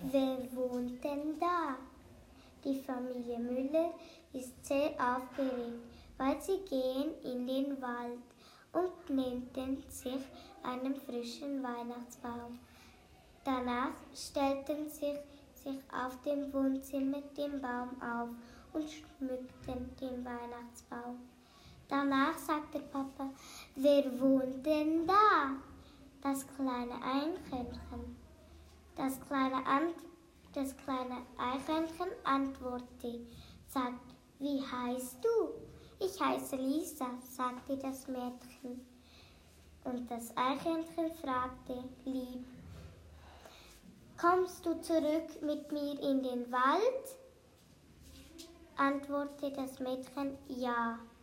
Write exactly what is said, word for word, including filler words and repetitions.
wer wohnt denn da? Die Familie Müller ist sehr aufgeregt, weil sie gehen in den Wald und nähten sich einen frischen Weihnachtsbaum. Danach stellten sie sich auf dem Wohnzimmer den Baum auf und schmückten den Weihnachtsbaum. Danach sagte Papa, wer wohnt denn da? Das kleine Eichhörnchen. Das kleine, Ant das kleine Eichhörnchen antwortete, sagt, wie heißt du? Ich heiße Lisa, sagte das Mädchen. Und das Eichhörnchen fragte, lieb, kommst du zurück mit mir in den Wald? Antwortete das Mädchen, ja.